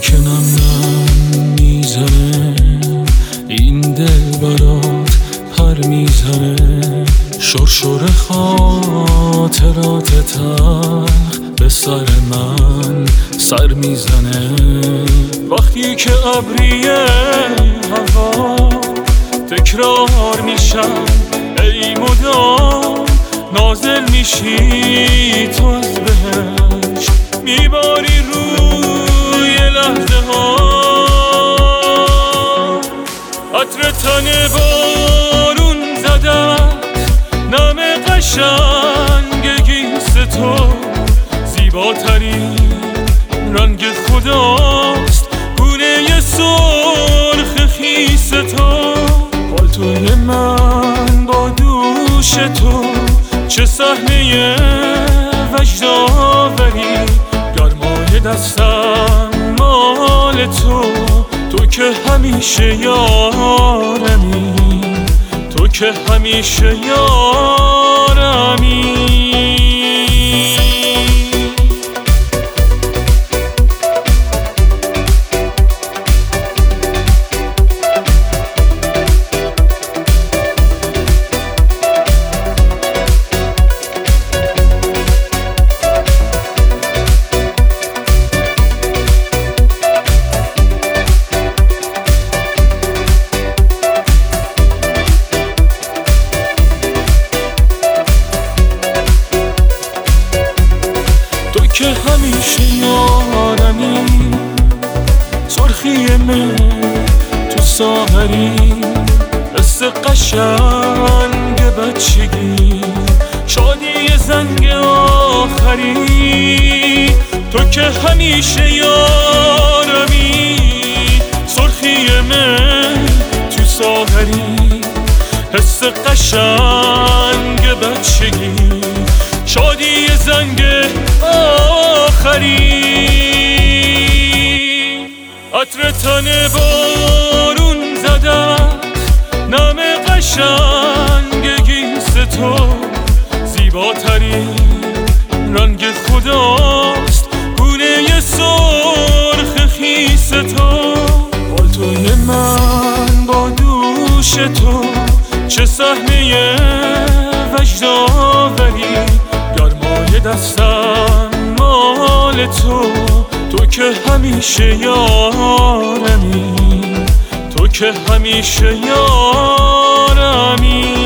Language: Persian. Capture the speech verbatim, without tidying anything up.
که نم نم میزنه این دل برات پر میزنه، شرشور خاطرات تلخ به سر من سر میزنه. وقتی که ابریه هوا تکرار میشم ای مدام، نازل میشی تو از بهشت، میباری روی لحظه ها، عطر تن بارون زدت، نم قشنگ گیس تو، زیباترین رنگ خداست گونه سرخ خیس تو. پالتوی من با دوش تو چه صحنه وجدآوری، گرمای دستم مال تو، تو که همیشه یارمی، تو که همیشه یارمی. که همیشه یارمی، سرخی من تو ساغری، حس قشنگ بچگی، شادی زنگ آخری. تو که همیشه یارمی، سرخی من تو ساغری، حس قشنگ بچگی، شادی زنگ آخری. عطر تن بارون زدت، نم قشنگ گیس تو، زیباترین رنگ خداست گونه سرخ خیس تو. پالتوی من با دوش تو چه صحنه وجدآوری، گرمای دستم مال تو، تو که همیشه یارمی، تو که همیشه یارمی.